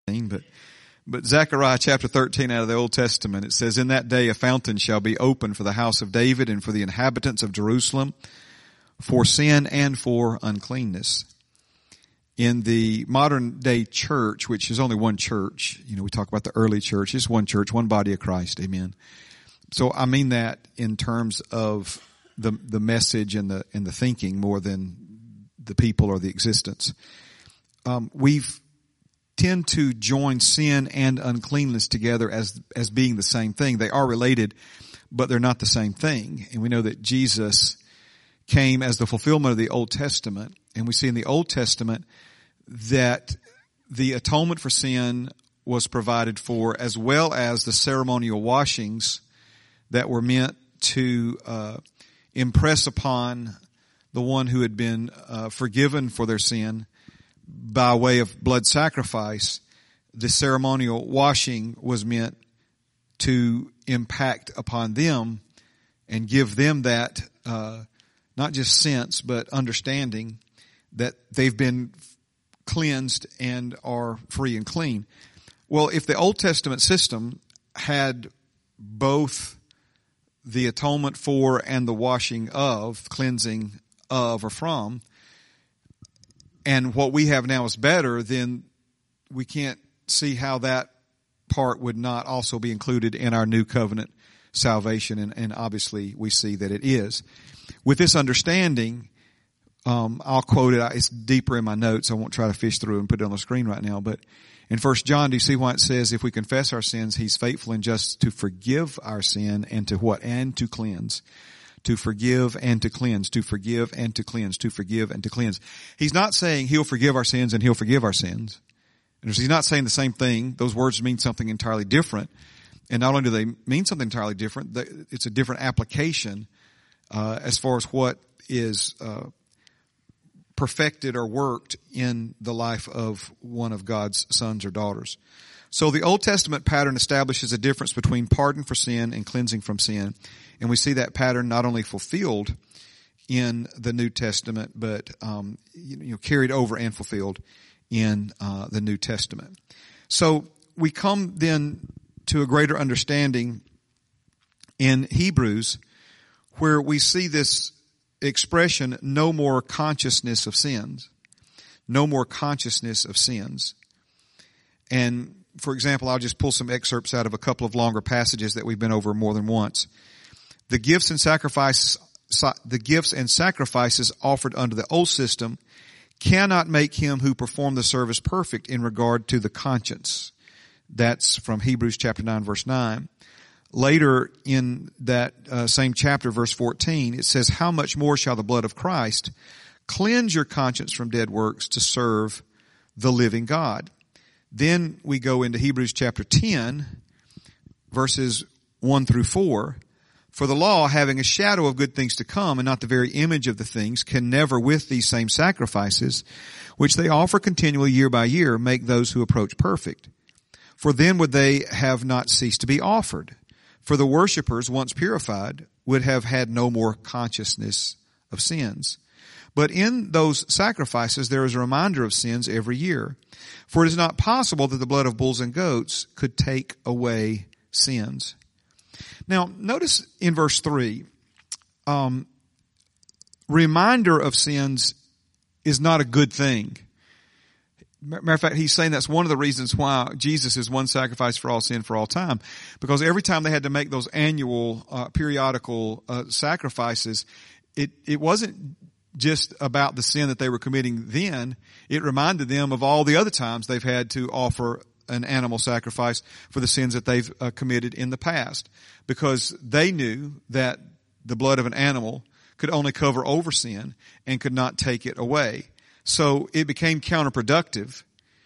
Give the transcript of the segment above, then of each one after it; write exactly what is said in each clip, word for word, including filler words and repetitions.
But but Zechariah chapter thirteen out of the Old Testament, it says, "In that day a fountain shall be opened for the house of David and for the inhabitants of Jerusalem, for sin and for uncleanness." In the modern day church, which is only one church, you know, we talk about the early church, it's one church, one body of Christ, amen. So I mean that in terms of the the message and the and the thinking more than the people or the existence. Um, we've tend to join sin and uncleanness together as as being the same thing. They are related, but they're not the same thing. And we know that Jesus came as the fulfillment of the Old Testament. And we see in the Old Testament that the atonement for sin was provided for, as well as the ceremonial washings that were meant to uh, impress upon the one who had been uh, forgiven for their sin by way of blood sacrifice. The ceremonial washing was meant to impact upon them and give them that, uh, not just sense, but understanding that they've been cleansed and are free and clean. Well, if the Old Testament system had both the atonement for and the washing of, cleansing of or from, and what we have now is better, then we can't see how that part would not also be included in our new covenant salvation, and, and obviously we see that it is. With this understanding, um, I'll quote it. It's deeper in my notes. I won't try to fish through and put it on the screen right now. But in First John, do you see why it says, if we confess our sins, He's faithful and just to forgive our sin and to what? And to cleanse. To forgive and to cleanse, to forgive and to cleanse, to forgive and to cleanse. He's not saying He'll forgive our sins and He'll forgive our sins. And He's not saying the same thing. Those words mean something entirely different. And not only do they mean something entirely different, it's a different application uh, as far as what is uh, perfected or worked in the life of one of God's sons or daughters. So the Old Testament pattern establishes a difference between pardon for sin and cleansing from sin. And we see that pattern not only fulfilled in the New Testament, but um, you know, carried over and fulfilled in uh, the New Testament. So we come then to a greater understanding in Hebrews, where we see this expression, no more consciousness of sins. No more consciousness of sins. And for example, I'll just pull some excerpts out of a couple of longer passages that we've been over more than once. The gifts and sacrifices, the gifts and sacrifices offered under the old system cannot make him who performed the service perfect in regard to the conscience. That's from Hebrews chapter nine, verse nine. Later in that uh, same chapter, verse fourteen, it says, how much more shall the blood of Christ cleanse your conscience from dead works to serve the living God? Then we go into Hebrews chapter ten, verses one through four. For the law, having a shadow of good things to come and not the very image of the things, can never with these same sacrifices, which they offer continually year by year, make those who approach perfect. For then would they have not ceased to be offered. For the worshippers, once purified, would have had no more consciousness of sins. But in those sacrifices there is a reminder of sins every year. For it is not possible that the blood of bulls and goats could take away sins. Now, notice in verse three, um, reminder of sins is not a good thing. Matter of fact, he's saying that's one of the reasons why Jesus is one sacrifice for all sin for all time. Because every time they had to make those annual, uh, periodical uh, sacrifices, it, it wasn't just about the sin that they were committing then. It reminded them of all the other times they've had to offer an animal sacrifice for the sins that they've uh, committed in the past. Because they knew that the blood of an animal could only cover over sin and could not take it away. So it became counterproductive,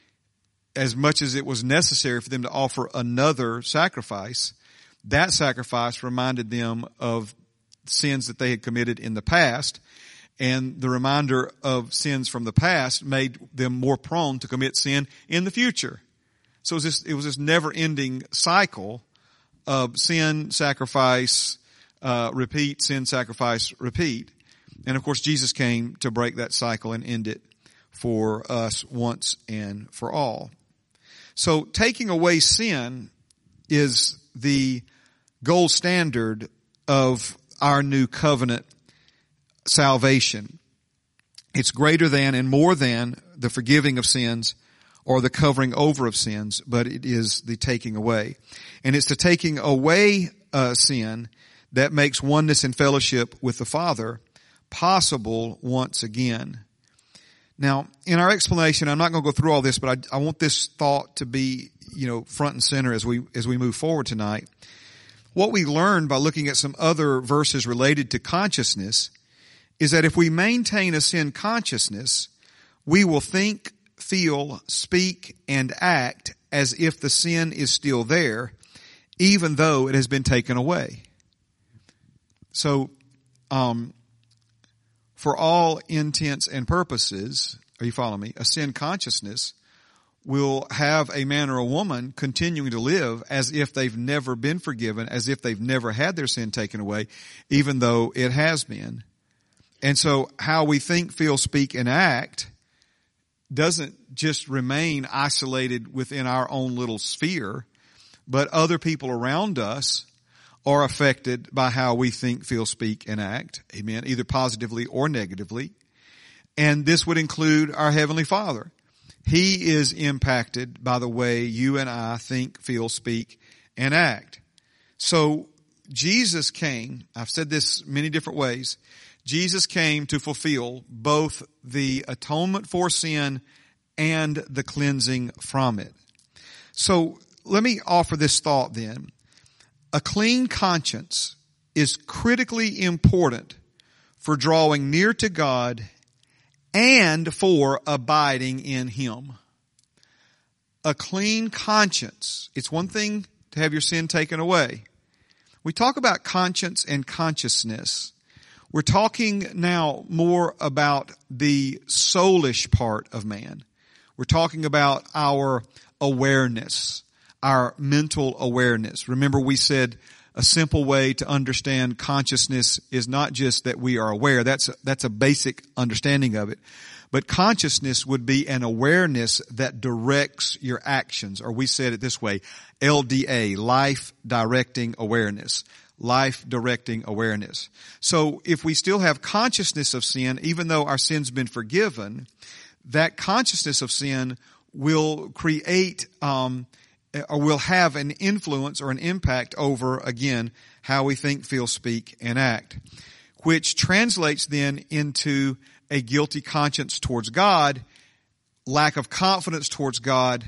as much as it was necessary for them to offer another sacrifice. That sacrifice reminded them of sins that they had committed in the past, and the reminder of sins from the past made them more prone to commit sin in the future. So it was this, it was this never-ending cycle of sin, sacrifice, uh, repeat, sin, sacrifice, repeat. And of course, Jesus came to break that cycle and end it for us once and for all. So taking away sin is the gold standard of our new covenant salvation. It's greater than and more than the forgiving of sins or the covering over of sins, but it is the taking away. And it's the taking away uh, sin that makes oneness and fellowship with the Father possible once again. Now, in our explanation, I'm not going to go through all this, but I, I want this thought to be, you know, front and center as we as we move forward tonight. What we learned by looking at some other verses related to consciousness is that if we maintain a sin consciousness, we will think, feel, speak, and act as if the sin is still there, even though it has been taken away. So, um, for all intents and purposes, are you following me? A sin consciousness will have a man or a woman continuing to live as if they've never been forgiven, as if they've never had their sin taken away, even though it has been. And so how we think, feel, speak, and act doesn't just remain isolated within our own little sphere, but other people around us are affected by how we think, feel, speak, and act. Amen. Either positively or negatively. And this would include our Heavenly Father. He is impacted by the way you and I think, feel, speak, and act. So Jesus came, I've said this many different ways, Jesus came to fulfill both the atonement for sin and the cleansing from it. So let me offer this thought then. A clean conscience is critically important for drawing near to God and for abiding in Him. A clean conscience. It's one thing to have your sin taken away. We talk about conscience and consciousness. We're talking now more about the soulish part of man. We're talking about our awareness, our mental awareness. Remember, we said a simple way to understand consciousness is not just that we are aware. That's a, that's a basic understanding of it. But consciousness would be an awareness that directs your actions. Or we said it this way, L D A, life directing awareness. Life directing awareness. So if we still have consciousness of sin, even though our sin's been forgiven, that consciousness of sin will create, um, or will have an influence or an impact over, again, how we think, feel, speak, and act, which translates then into a guilty conscience towards God, lack of confidence towards God,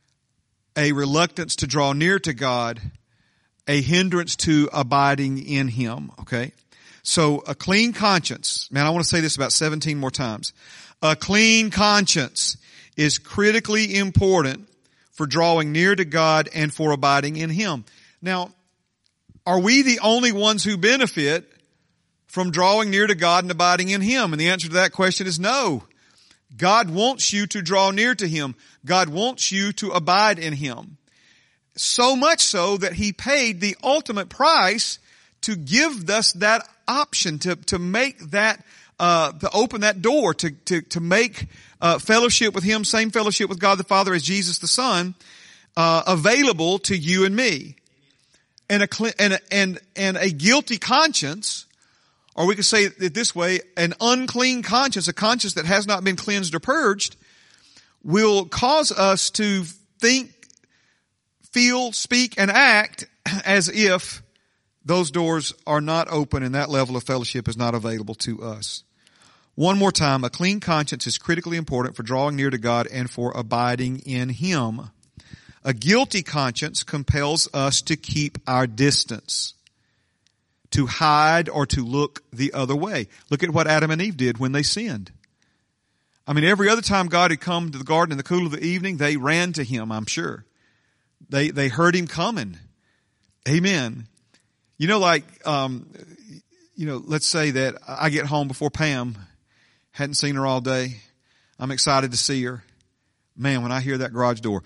a reluctance to draw near to God, a hindrance to abiding in Him, okay? So a clean conscience, man, I want to say this about seventeen more times. A clean conscience is critically important for drawing near to God and for abiding in Him. Now, are we the only ones who benefit from drawing near to God and abiding in Him? And the answer to that question is no. God wants you to draw near to Him. God wants you to abide in Him. So much so that He paid the ultimate price to give us that option, to, to make that, uh, to open that door, to, to, to make, uh, fellowship with Him, same fellowship with God the Father as Jesus the Son, uh, available to you and me. And a, and a, and, and a guilty conscience, or we could say it this way, an unclean conscience, a conscience that has not been cleansed or purged, will cause us to think, feel, speak, and act as if those doors are not open and that level of fellowship is not available to us. One more time, a clean conscience is critically important for drawing near to God and for abiding in Him. A guilty conscience compels us to keep our distance, to hide or to look the other way. Look at what Adam and Eve did when they sinned. I mean, every other time God had come to the garden in the cool of the evening, they ran to Him, I'm sure. They, they heard Him coming. Amen. You know, like, um, you know, let's say that I get home before Pam, hadn't seen her all day. I'm excited to see her. Man, when I hear that garage door,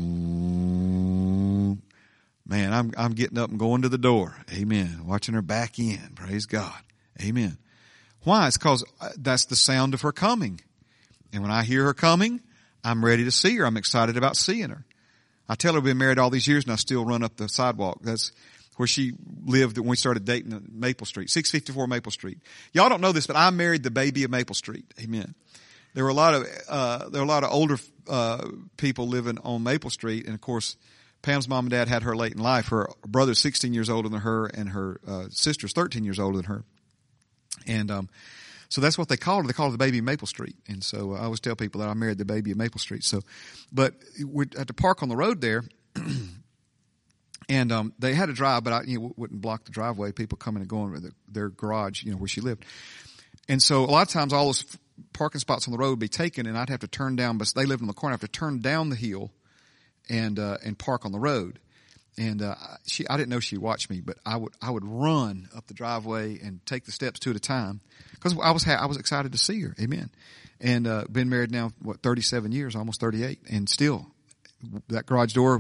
boom, man, I'm, I'm getting up and going to the door. Amen. Watching her back in. Praise God. Amen. Why? It's because that's the sound of her coming. And when I hear her coming, I'm ready to see her. I'm excited about seeing her. I tell her we've been married all these years and I still run up the sidewalk. That's where she lived when we started dating at Maple Street, six fifty-four Maple Street. Y'all don't know this, but I married the baby of Maple Street. Amen. There were a lot of, uh, there were a lot of older, uh, people living on Maple Street. And of course, Pam's mom and dad had her late in life. Her brother's sixteen years older than her and her, uh, sister's thirteen years older than her. And, um, so that's what they called her. They called her the baby of Maple Street. And so uh, I always tell people that I married the baby of Maple Street. So, but we had to park on the road there. And, um, they had a drive, but I, you know, wouldn't block the driveway. People coming and going with their garage, you know, where she lived. And so a lot of times all those parking spots on the road would be taken and I'd have to turn down, but they lived in the corner. I have to turn down the hill and, uh, and park on the road. And, uh, she, I didn't know she'd watch me, but I would, I would run up the driveway and take the steps two at a time because I was, ha- I was excited to see her. Amen. And, uh, been married now, what, thirty-seven years, almost thirty-eight. And still that garage door,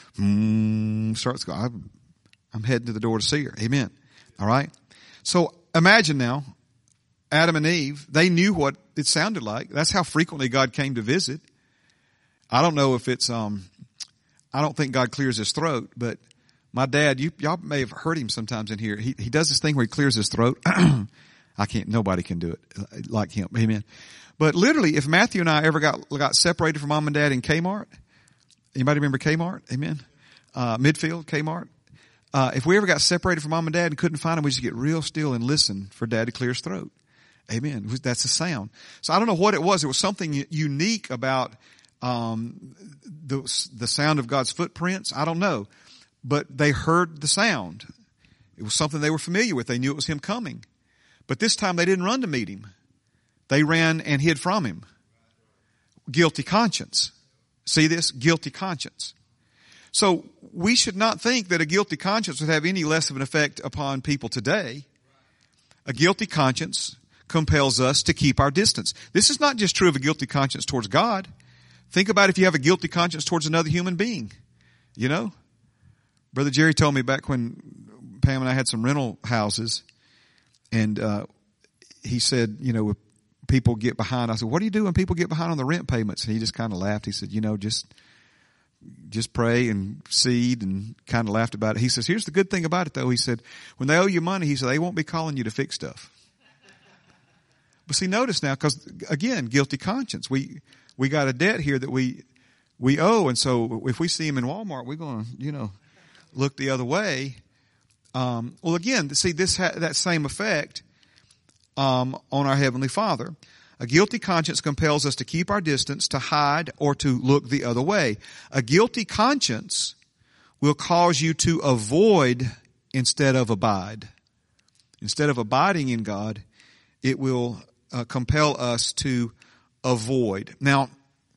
mm, starts going, I'm heading to the door to see her. Amen. All right. So imagine now, Adam and Eve, they knew what it sounded like. That's how frequently God came to visit. I don't know if it's, um, I don't think God clears his throat, but my dad, you, y'all may have heard him sometimes in here. He, he does this thing where he clears his throat. I can't, nobody can do it like him. Amen. But literally, if Matthew and I ever got, got separated from mom and dad in Kmart, anybody remember Kmart? Amen. Uh, Midfield, Kmart. Uh, if we ever got separated from mom and dad and couldn't find him, we just get real still and listen for dad to clear his throat. Amen. That's the sound. So I don't know what it was. It was something unique about, um, the, the sound of God's footprints. I don't know, but they heard the sound. It was something they were familiar with. They knew it was him coming, but this time they didn't run to meet him. They ran and hid from him. Guilty conscience. See this? Guilty conscience. So we should not think that a guilty conscience would have any less of an effect upon people today. A guilty conscience compels us to keep our distance. This is not just true of a guilty conscience towards God. Think about if you have a guilty conscience towards another human being. You know? Brother Jerry told me back when Pam and I had some rental houses, and uh he said, you know, when people get behind, I said, what do you do when people get behind on the rent payments? And he just kind of laughed. He said, you know, just just pray and seed, and kind of laughed about it. He says, here's the good thing about it, though. He said, when they owe you money, he said, they won't be calling you to fix stuff. But see, notice now, because again, guilty conscience. We we got a debt here that we we owe, and so if we see him in Walmart, we're going to, you know, look the other way. Um, well, again, see this ha- that same effect um, on our Heavenly Father. A guilty conscience compels us to keep our distance, to hide, or to look the other way. A guilty conscience will cause you to avoid instead of abide. Instead of abiding in God, it will uh, compel us to avoid. Now,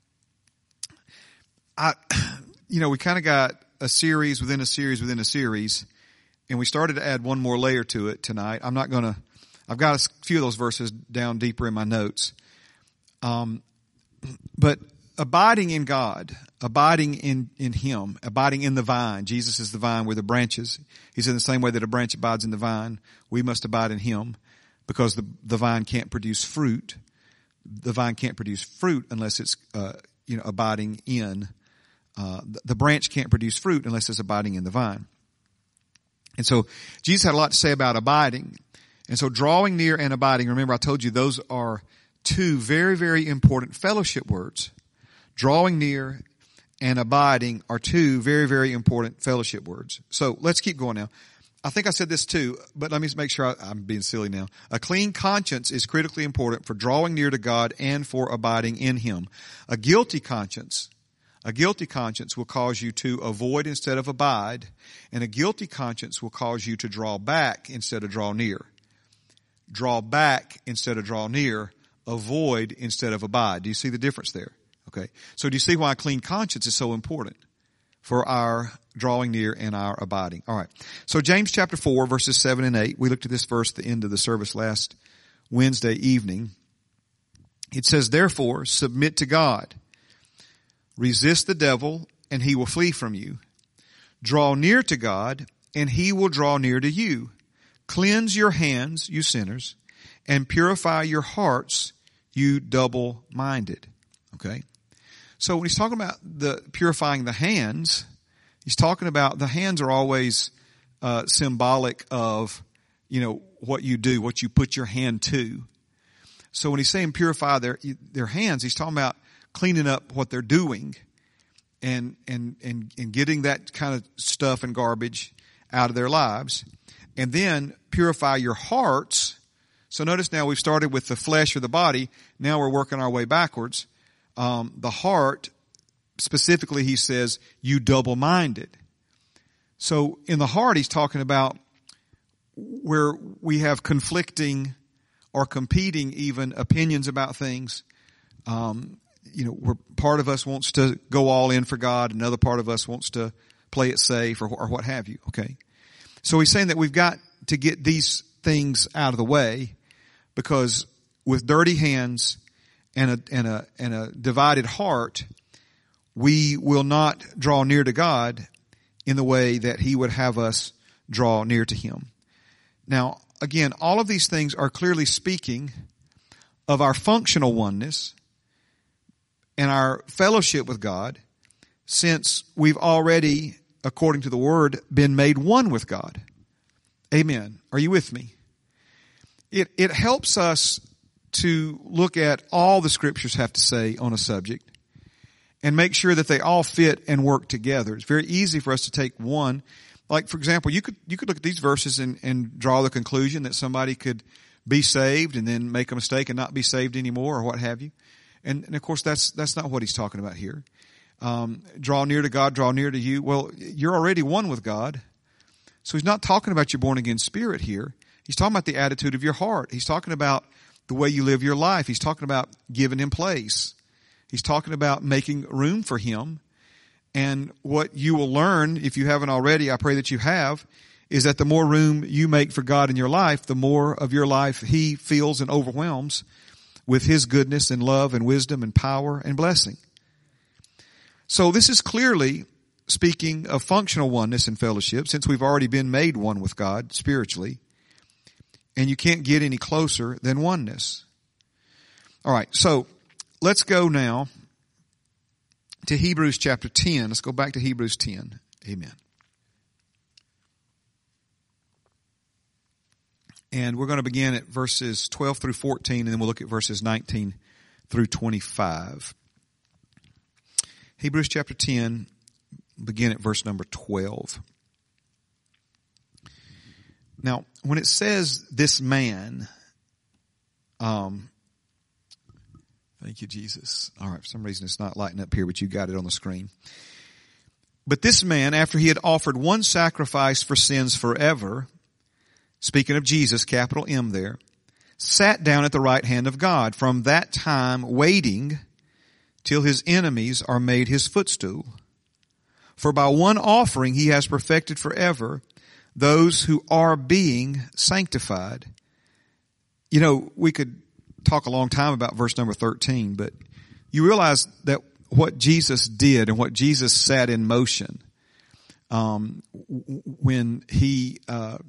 I, you know, we kind of got a series within a series within a series, and we started to add one more layer to it tonight. I'm not going to, I've got a few of those verses down deeper in my notes. Um, but abiding in God, abiding in, in Him, abiding in the vine. Jesus is the vine, we're the branches. He's in the same way that a branch abides in the vine. We must abide in Him, because the, the vine can't produce fruit. The vine can't produce fruit unless it's, uh, you know, abiding in, uh, the, the branch can't produce fruit unless it's abiding in the vine. And so Jesus had a lot to say about abiding. And so drawing near and abiding, remember I told you those are two very, very important fellowship words. Drawing near and abiding are two very, very important fellowship words. So let's keep going now. I think I said this too, but let me make sure I, I'm being silly now. A clean conscience is critically important for drawing near to God and for abiding in Him. A guilty conscience, a guilty conscience will cause you to avoid instead of abide, and a guilty conscience will cause you to draw back instead of draw near. Draw back instead of draw near, avoid instead of abide. Do you see the difference there? Okay. So do you see why a clean conscience is so important for our drawing near and our abiding? All right. So James chapter four, verses seven and eight. We looked at this verse at the end of the service last Wednesday evening. It says, therefore, submit to God. Resist the devil, and he will flee from you. Draw near to God, and He will draw near to you. Cleanse your hands, you sinners, and purify your hearts, you double-minded. Okay? So when he's talking about the purifying the hands, he's talking about the hands are always uh, symbolic of, you know, what you do, what you put your hand to. So when he's saying purify their their hands, he's talking about cleaning up what they're doing and and and and getting that kind of stuff and garbage out of their lives. And then purify your hearts. So notice now we've started with the flesh or the body. Now we're working our way backwards. Um, the heart, specifically, he says, you double-minded. So in the heart, he's talking about where we have conflicting or competing even opinions about things. Um, you know, where part of us wants to go all in for God, another part of us wants to play it safe or, or what have you, okay? So he's saying that we've got to get these things out of the way because with dirty hands and a, and a, and a divided heart, we will not draw near to God in the way that he would have us draw near to him. Now, again, all of these things are clearly speaking of our functional oneness and our fellowship with God, since we've already, according to the Word, been made one with God. Amen. Are you with me? It, it helps us to look at all the Scriptures have to say on a subject and make sure that they all fit and work together. It's very easy for us to take one. Like, for example, you could you could look at these verses and, and draw the conclusion that somebody could be saved and then make a mistake and not be saved anymore or what have you. And, and of course, that's that's not what he's talking about here. Um, draw near to God, draw near to you. Well, you're already one with God. So he's not talking about your born-again spirit here. He's talking about the attitude of your heart. He's talking about the way you live your life. He's talking about giving him place. He's talking about making room for him. And what you will learn, if you haven't already, I pray that you have, is that the more room you make for God in your life, the more of your life he feels and overwhelms with his goodness and love and wisdom and power and blessing. So this is clearly speaking of functional oneness and fellowship, since we've already been made one with God spiritually. And you can't get any closer than oneness. All right, so let's go now to Hebrews chapter ten. Let's go back to Hebrews ten. Amen. And we're going to begin at verses twelve through fourteen, and then we'll look at verses nineteen through twenty-five. Hebrews chapter ten, begin at verse number twelve. Now, when it says this man, um, thank you, Jesus. All right, for some reason it's not lighting up here, but you got it on the screen. But this man, after he had offered one sacrifice for sins forever, speaking of Jesus, capital M there, sat down at the right hand of God, from that time waiting till his enemies are made his footstool. For by one offering he has perfected forever those who are being sanctified. You know, we could talk a long time about verse number thirteen, but you realize that what Jesus did and what Jesus set in motion um, when he uh,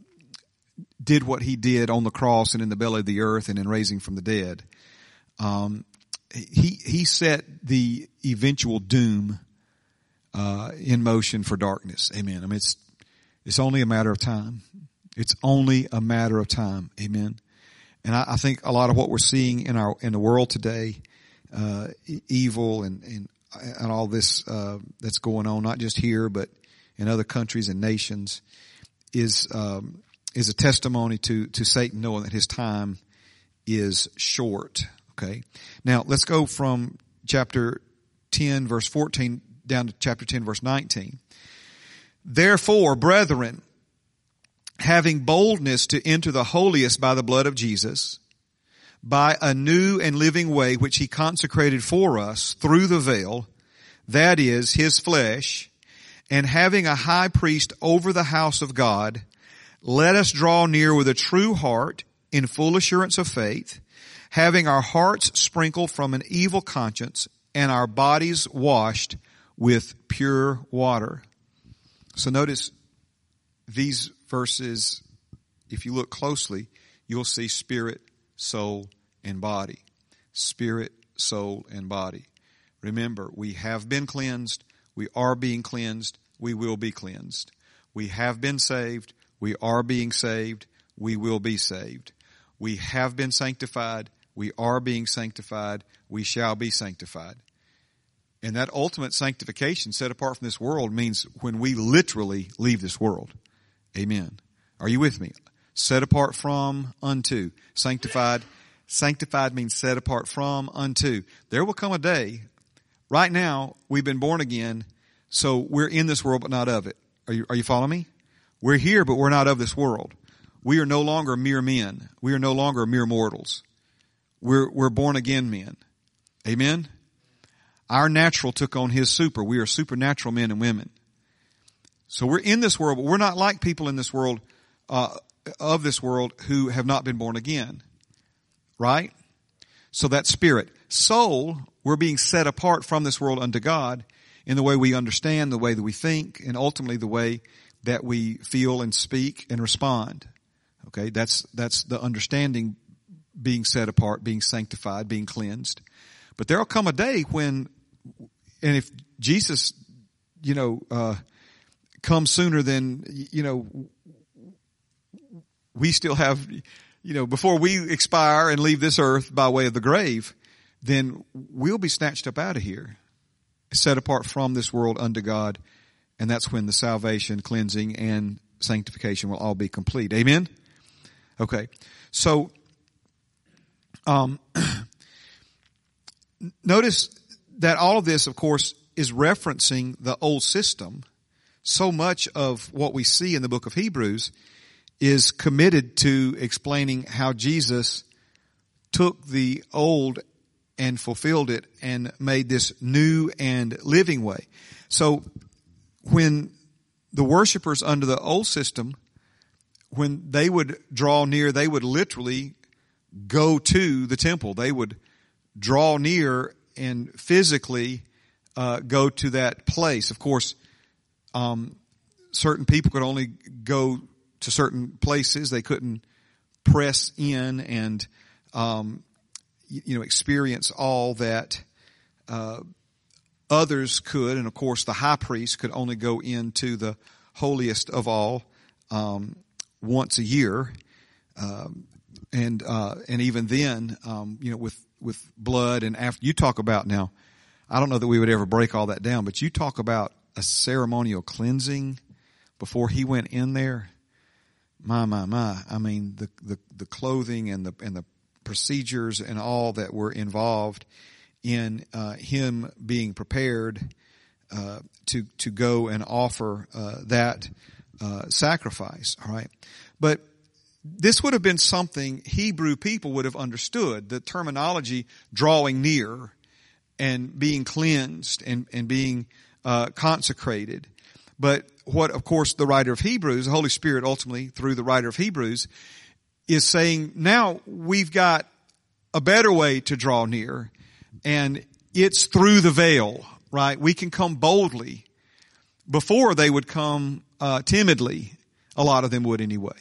did what he did on the cross and in the belly of the earth and in raising from the dead, um, he he set the eventual doom uh, in motion for darkness. Amen. I mean, it's it's only a matter of time. It's only a matter of time. Amen. And I, I think a lot of what we're seeing in our in the world today, uh, evil and and and all this uh, that's going on, not just here but in other countries and nations, is um, is a testimony to to Satan knowing that his time is short. Okay. Now let's go from chapter ten, verse fourteen, down to chapter ten, verse nineteen. Therefore, brethren, having boldness to enter the holiest by the blood of Jesus, by a new and living way which he consecrated for us through the veil, that is, his flesh, and having a high priest over the house of God, let us draw near with a true heart in full assurance of faith, having our hearts sprinkled from an evil conscience and our bodies washed with pure water. So notice these verses, if you look closely, you'll see spirit, soul, and body. Spirit, soul, and body. Remember, we have been cleansed. We are being cleansed. We will be cleansed. We have been saved. We are being saved. We will be saved. We have been sanctified. We are being sanctified. We shall be sanctified. And that ultimate sanctification, set apart from this world, means when we literally leave this world. Amen. Are you with me? Set apart from, unto. Sanctified. Sanctified means set apart from, unto. There will come a day. Right now, we've been born again, so we're in this world but not of it. Are you, are you following me? We're here, but we're not of this world. We are no longer mere men. We are no longer mere mortals. We're, we're born again men. Amen? Our natural took on his super. We are supernatural men and women. So we're in this world, but we're not like people in this world, uh, of this world who have not been born again. Right? So that's spirit. Soul, we're being set apart from this world unto God in the way we understand, the way that we think, and ultimately the way that we feel and speak and respond. Okay, that's, that's the understanding, being set apart, being sanctified, being cleansed. But there'll come a day when, and if Jesus, you know, uh, comes sooner than, you know, we still have, you know, before we expire and leave this earth by way of the grave, then we'll be snatched up out of here, set apart from this world unto God. And that's when the salvation, cleansing, and sanctification will all be complete. Amen? Okay. So, um, notice that all of this, of course, is referencing the old system. So much of what we see in the book of Hebrews is committed to explaining how Jesus took the old and fulfilled it and made this new and living way. So when the worshipers under the old system, when they would draw near, they would literally go to the temple. They would draw near and physically uh, go to that place. Of course, um, certain people could only go to certain places. They couldn't press in and um, you know, experience all that uh, others could. And of course, the high priest could only go into the holiest of all um, once a year, um, and uh, and even then, um, you know, with with blood and after. You talk about now. I don't know that we would ever break all that down, but you talk about a ceremonial cleansing before he went in there. My my my! I mean, the the the clothing and the and the procedures and all that were involved in uh, him being prepared uh, to to go and offer uh, that uh, sacrifice. All right, but this would have been something Hebrew people would have understood. The terminology drawing near and being cleansed and and being uh, consecrated. But what, of course, the writer of Hebrews, the Holy Spirit ultimately through the writer of Hebrews, is saying, now we've got a better way to draw near, and it's through the veil, right? We can come boldly. Before they would come uh, timidly, a lot of them would anyway,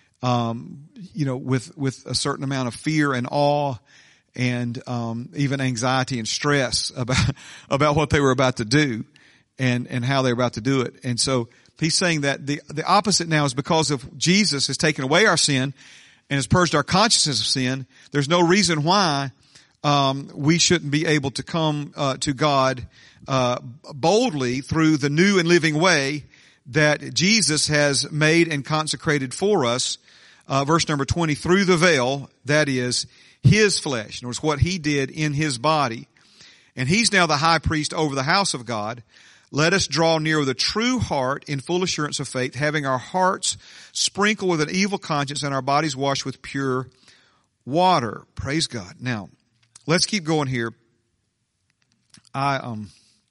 um, you know, with with a certain amount of fear and awe, and um, even anxiety and stress about about what they were about to do, and and how they were about to do it. And so he's saying that the the opposite now is because of Jesus has taken away our sin and has purged our consciousness of sin. There's no reason why um, we shouldn't be able to come uh, to God uh, boldly through the new and living way that Jesus has made and consecrated for us. Uh, verse number twenty, through the veil, that is his flesh. In other words, what he did in his body. And he's now the high priest over the house of God. Let us draw near with a true heart in full assurance of faith, having our hearts sprinkled with an evil conscience and our bodies washed with pure water. Praise God. Now, let's keep going here. I, um,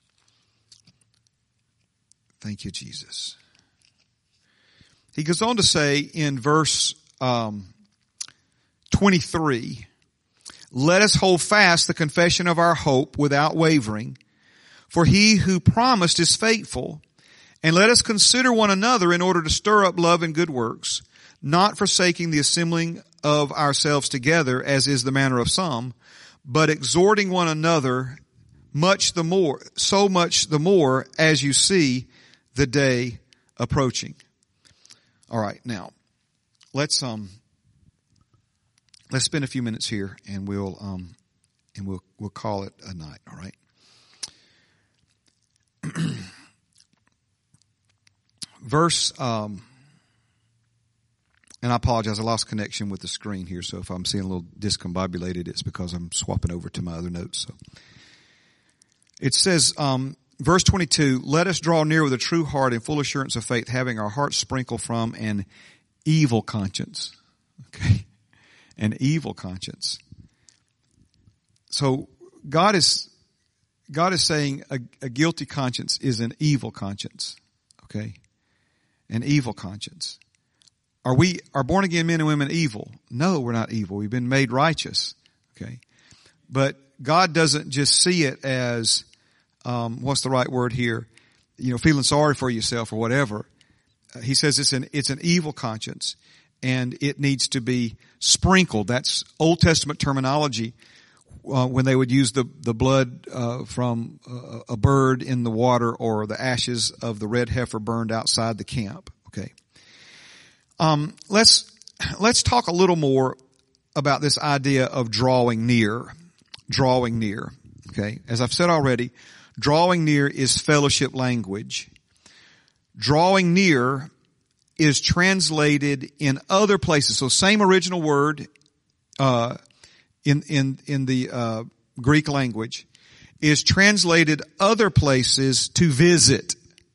thank you, Jesus. He goes on to say in verse, um, twenty-three, let us hold fast the confession of our hope without wavering, for he who promised is faithful. And let us consider one another in order to stir up love and good works, not forsaking the assembling of ourselves together, as is the manner of some, but exhorting one another, much the more, so much the more as you see the day approaching. All right, now let's um let's spend a few minutes here, and we'll um and we'll we'll call it a night. All right. Verse um. And I apologize, I lost connection with the screen here, so if I'm seeing a little discombobulated, it's because I'm swapping over to my other notes. So it says, um, verse twenty-two, let us draw near with a true heart and full assurance of faith, having our hearts sprinkled from an evil conscience. Okay? An evil conscience. So God is, God is saying a, a guilty conscience is an evil conscience. Okay? An evil conscience. Are we, are born again men and women evil? No, we're not evil. We've been made righteous. Okay. But God doesn't just see it as, um, what's the right word here? You know, feeling sorry for yourself or whatever. Uh, he says it's an, it's an evil conscience, and it needs to be sprinkled. That's Old Testament terminology, uh, when they would use the, the blood, uh, from a, a bird in the water, or the ashes of the red heifer burned outside the camp. Okay. Um, let's, let's talk a little more about this idea of drawing near. Drawing near. Okay. As I've said already, drawing near is fellowship language. Drawing near is translated in other places. So same original word, uh, in, in, in the, uh, Greek language is translated other places to visit.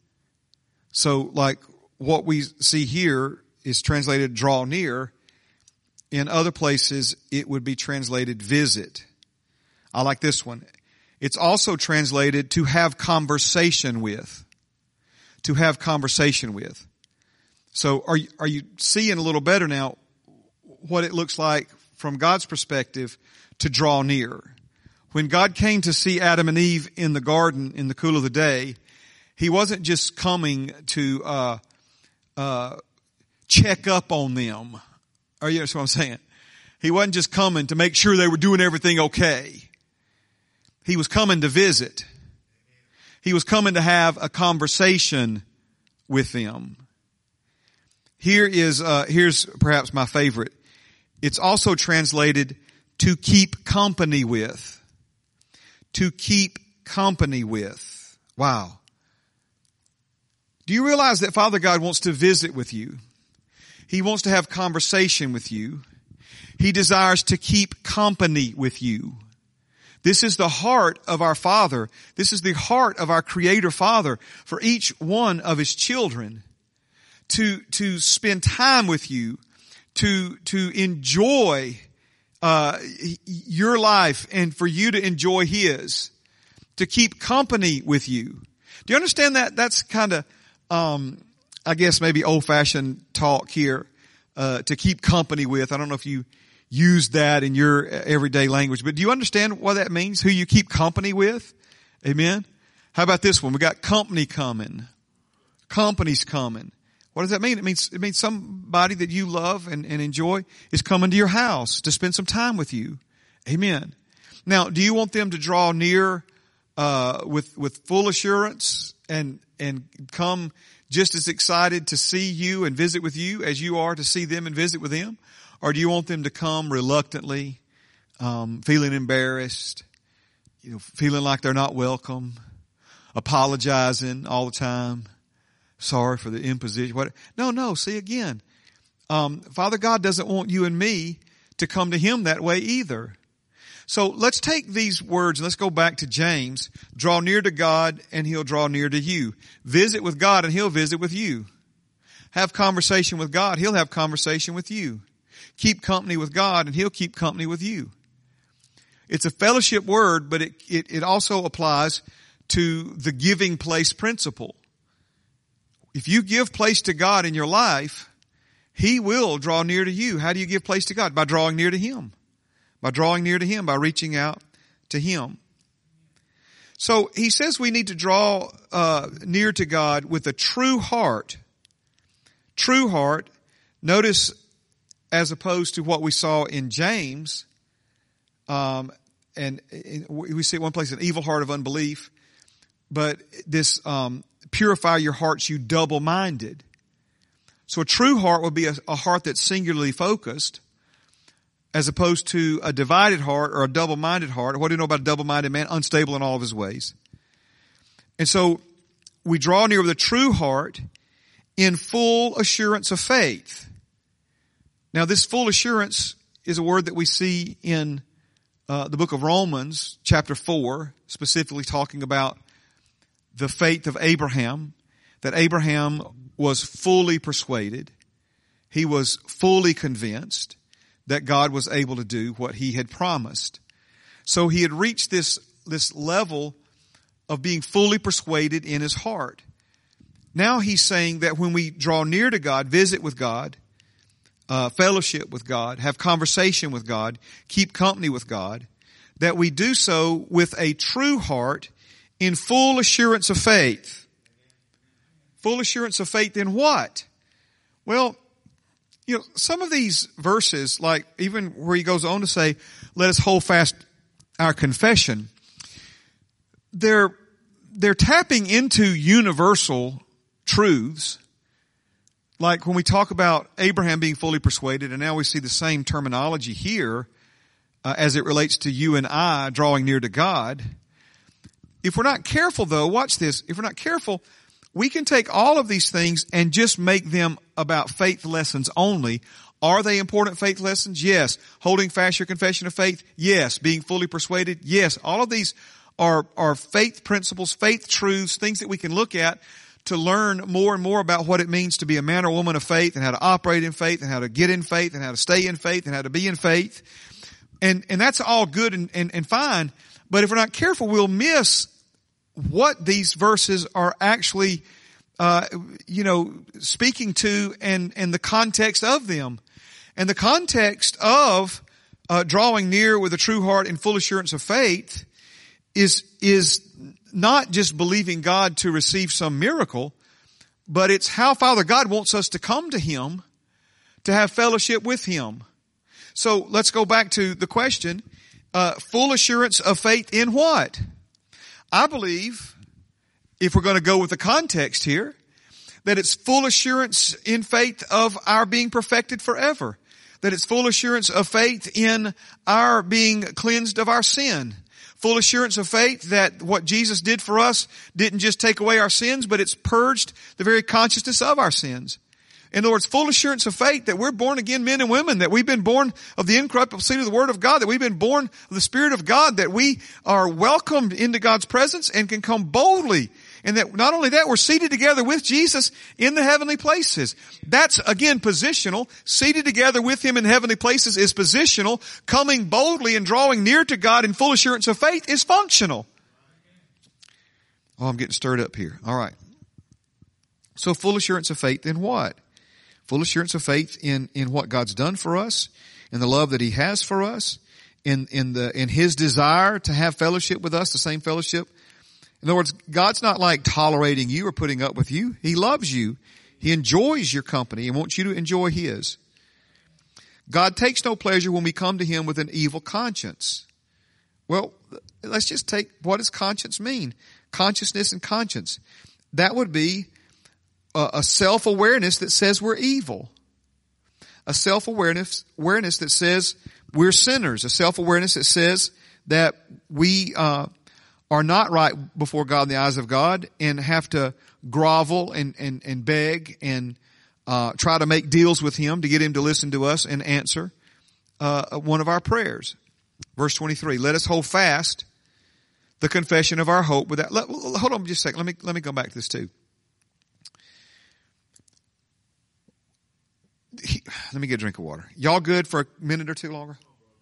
So like what we see here is translated draw near. In other places, it would be translated visit. I like this one. It's also translated to have conversation with. To have conversation with. So are you, are you seeing a little better now what it looks like from God's perspective to draw near? When God came to see Adam and Eve in the garden in the cool of the day, He wasn't just coming to, uh, uh, check up on them. Are you understand what I'm saying? He wasn't just coming to make sure they were doing everything okay. He was coming to visit. He was coming to have a conversation with them. Here is, uh, here's perhaps my favorite. It's also translated to keep company with. To keep company with. Wow. Do you realize that Father God wants to visit with you? He wants to have conversation with you. He desires to keep company with you. This is the heart of our Father. This is the heart of our Creator Father for each one of His children. To, to spend time with you. To, to enjoy, uh, your life and for you to enjoy His. To keep company with you. Do you understand that? That's kind of, um, I guess maybe old-fashioned talk here, uh, to keep company with. I don't know if you use that in your everyday language, but do you understand what that means? Who you keep company with? Amen? How about this one? We got company coming. Company's coming. What does that mean? It means, it means somebody that you love and, and enjoy is coming to your house to spend some time with you. Amen. Now, do you want them to draw near, uh, with, with full assurance and, and come just as excited to see you and visit with you as you are to see them and visit with them? Or do you want them to come reluctantly, um, feeling embarrassed, you know, feeling like they're not welcome, apologizing all the time, sorry for the imposition? What? No, no. See again, um, Father God doesn't want you and me to come to Him that way either. So let's take these words and let's go back to James. Draw near to God and He'll draw near to you. Visit with God and He'll visit with you. Have conversation with God. He'll have conversation with you. Keep company with God and He'll keep company with you. It's a fellowship word, but it, it, it also applies to the giving place principle. If you give place to God in your life, He will draw near to you. How do you give place to God? By drawing near to Him. By drawing near to Him, by reaching out to Him. So he says we need to draw uh, near to God with a true heart. True heart. Notice, as opposed to what we saw in James, um, and we see at one place an evil heart of unbelief, but this um, purify your hearts, you double-minded. So a true heart would be a, a heart that's singularly focused, as opposed to a divided heart or a double-minded heart. What do you know about a double-minded man? Unstable in all of his ways. And so we draw near with a true heart in full assurance of faith. Now, this full assurance is a word that we see in uh, the book of Romans, chapter four, specifically talking about the faith of Abraham, that Abraham was fully persuaded. He was fully convinced that God was able to do what he had promised. So he had reached this, this level of being fully persuaded in his heart. Now he's saying that when we draw near to God, visit with God, uh, fellowship with God, have conversation with God, keep company with God, that we do so with a true heart in full assurance of faith. Full assurance of faith in what? Well, you know, some of these verses, like even where he goes on to say, let us hold fast our confession, they're, they're tapping into universal truths. Like when we talk about Abraham being fully persuaded, and now we see the same terminology here uh, as it relates to you and I drawing near to God. If we're not careful though, watch this, if we're not careful, we can take all of these things and just make them about faith lessons only. Are they important faith lessons? Yes. Holding fast your confession of faith? Yes. Being fully persuaded? Yes. All of these are, are faith principles, faith truths, things that we can look at to learn more and more about what it means to be a man or woman of faith and how to operate in faith and how to get in faith and how to stay in faith and how to be in faith. And, and that's all good and, and, and fine. But if we're not careful, we'll miss what these verses are actually, uh, you know, speaking to and, and the context of them. And the context of, uh, drawing near with a true heart and full assurance of faith is, is not just believing God to receive some miracle, but it's how Father God wants us to come to Him to have fellowship with Him. So let's go back to the question, uh, full assurance of faith in what? I believe, if we're going to go with the context here, that it's full assurance in faith of our being perfected forever. That it's full assurance of faith in our being cleansed of our sin. Full assurance of faith that what Jesus did for us didn't just take away our sins, but it's purged the very consciousness of our sins. In other words, full assurance of faith that we're born again men and women, that we've been born of the incorruptible seed of the Word of God, that we've been born of the Spirit of God, that we are welcomed into God's presence and can come boldly. And that not only that, we're seated together with Jesus in the heavenly places. That's, again, positional. Seated together with Him in heavenly places is positional. Coming boldly and drawing near to God in full assurance of faith is functional. Oh, I'm getting stirred up here. All right. So full assurance of faith in what? Full assurance of faith in, in what God's done for us, in the love that He has for us, in, in the, in His desire to have fellowship with us, the same fellowship. In other words, God's not like tolerating you or putting up with you. He loves you. He enjoys your company and wants you to enjoy His. God takes no pleasure when we come to Him with an evil conscience. Well, let's just take, what does conscience mean? Consciousness and conscience. That would be a self-awareness that says we're evil. A self-awareness awareness that says we're sinners. A self-awareness that says that we uh, are not right before God in the eyes of God and have to grovel and, and, and beg and uh, try to make deals with Him to get Him to listen to us and answer uh, one of our prayers. Verse twenty-three, let us hold fast the confession of our hope without, let, hold on just a second. Let me, let me go back to this too. Let me get a drink of water. Y'all good for a minute or two longer?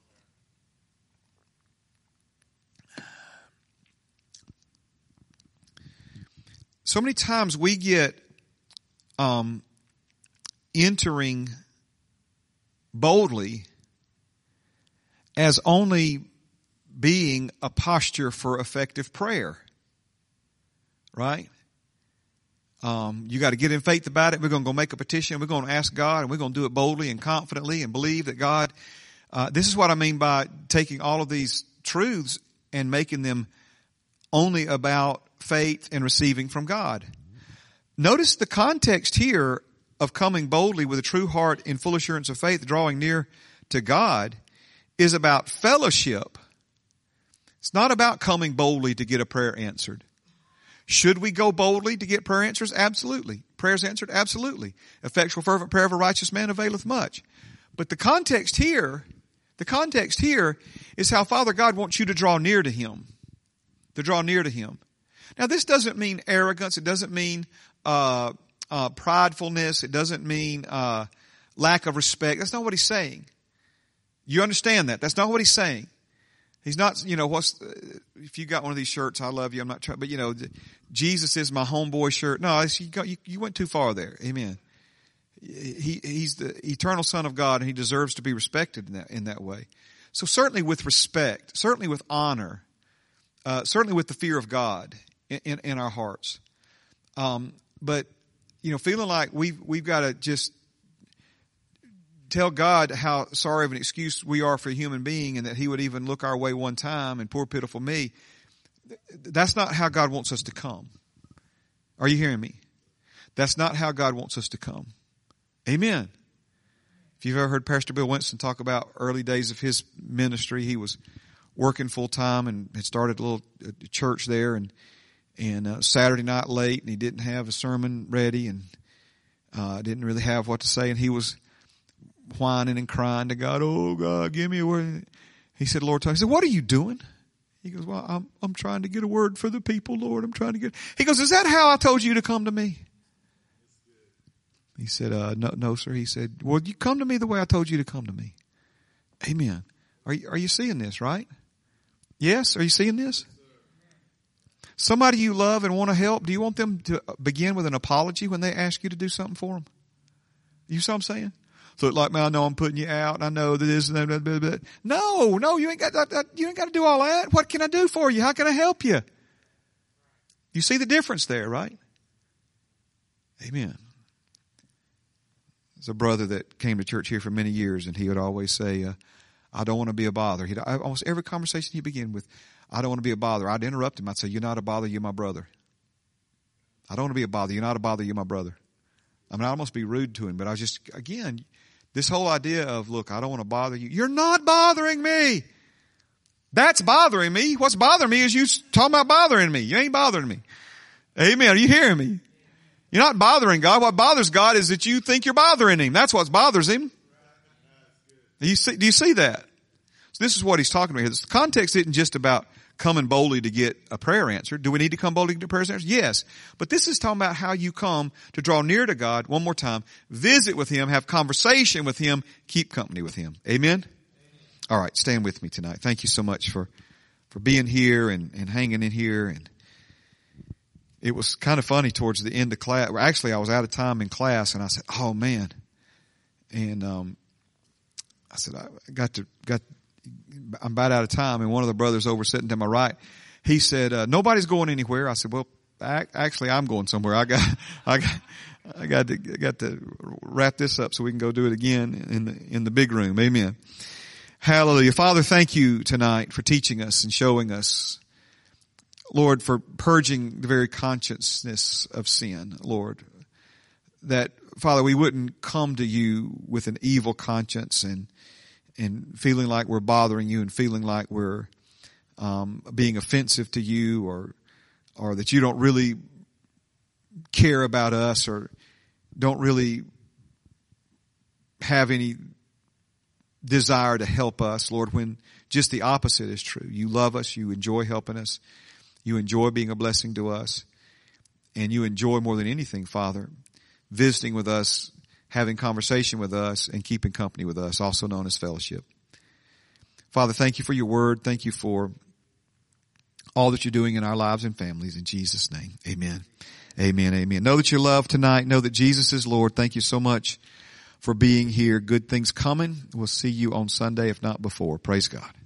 So many times we get um, entering boldly as only being a posture for effective prayer, right? Um, you got to get in faith about it. We're going to go make a petition. We're going to ask God, and we're going to do it boldly and confidently and believe that God, uh, this is what I mean by taking all of these truths and making them only about faith and receiving from God. Notice the context here of coming boldly with a true heart in full assurance of faith, drawing near to God, is about fellowship. It's not about coming boldly to get a prayer answered. Should we go boldly to get prayer answers? Absolutely. Prayers answered? Absolutely. Effectual fervent prayer of a righteous man availeth much. But the context here, the context here is how Father God wants you to draw near to Him. To draw near to Him. Now this doesn't mean arrogance. It doesn't mean uh, uh pridefulness. It doesn't mean uh lack of respect. That's not what He's saying. You understand that? That's not what He's saying. He's not, you know, what's, if you got one of these shirts, I love you, I'm not trying, but you know, Jesus is my homeboy shirt. No, you, got, you, you went too far there. Amen. He, he's the eternal Son of God and He deserves to be respected in that, in that way. So certainly with respect, certainly with honor, uh, certainly with the fear of God in, in, in our hearts. Um, but, you know, feeling like we've, we've got to just tell God how sorry of an excuse we are for a human being and that He would even look our way one time and poor pitiful me. That's not how God wants us to come. Are you hearing me? That's not how God wants us to come. Amen. If you've ever heard Pastor Bill Winston talk about early days of his ministry, he was working full time and had started a little church there, and and uh, Saturday night late, and he didn't have a sermon ready and uh, didn't really have what to say, and he was whining and crying to God, oh God, give me a word. He said, Lord, he said, what are you doing? He goes, well, I'm, I'm trying to get a word for the people, Lord. I'm trying to get, he goes, is that how I told you to come to me? He said, uh, no, no, sir. He said, well, you come to me the way I told you to come to me. Amen. Are you, are you seeing this, right? Yes. Are you seeing this? Somebody you love and want to help, do you want them to begin with an apology when they ask you to do something for them? You see what I'm saying? So like, man, I know I'm putting you out, and I know that this and that, blah, blah, blah. No, no, you ain't got that, you ain't got to do all that. What can I do for you? How can I help you? You see the difference there, right? Amen. There's a brother that came to church here for many years, and he would always say, uh, I don't want to be a bother. He'd, almost every conversation he began with, I don't want to be a bother. I'd interrupt him. I'd say, you're not a bother, you're my brother. I don't want to be a bother. You're not a bother, you're my brother. I mean, I almost be rude to him, but I was just, again, this whole idea of, look, I don't want to bother you. You're not bothering me. That's bothering me. What's bothering me is you talking about bothering me. You ain't bothering me. Amen. Are you hearing me? You're not bothering God. What bothers God is that you think you're bothering Him. That's what bothers Him. Do you see, do you see that? So this is what He's talking about here. The context isn't just about coming boldly to get a prayer answered. Do we need to come boldly to get prayers answered? Yes. But this is talking about how you come to draw near to God one more time, visit with Him, have conversation with Him, keep company with Him. Amen? Amen. All right, stand with me tonight. Thank you so much for, for being here and, and hanging in here. And it was kind of funny towards the end of class. Well, actually, I was out of time in class, and I said, oh, man. And um, I said, I got to got. I'm about out of time, and one of the brothers over sitting to my right, he said, uh, nobody's going anywhere. I said, well, actually, I'm going somewhere. I got, I got, I got to, got to wrap this up so we can go do it again in the, in the big room. Amen. Hallelujah. Father, thank you tonight for teaching us and showing us, Lord, for purging the very consciousness of sin, Lord, that, Father, we wouldn't come to you with an evil conscience and and feeling like we're bothering you and feeling like we're um, being offensive to you, or or that you don't really care about us or don't really have any desire to help us, Lord, when just the opposite is true. You love us. You enjoy helping us. You enjoy being a blessing to us. And you enjoy more than anything, Father, visiting with us, having conversation with us, and keeping company with us, also known as fellowship. Father, thank you for your word. Thank you for all that you're doing in our lives and families. In Jesus' name, amen. Amen, amen. Know that you're loved tonight. Know that Jesus is Lord. Thank you so much for being here. Good things coming. We'll see you on Sunday, if not before. Praise God.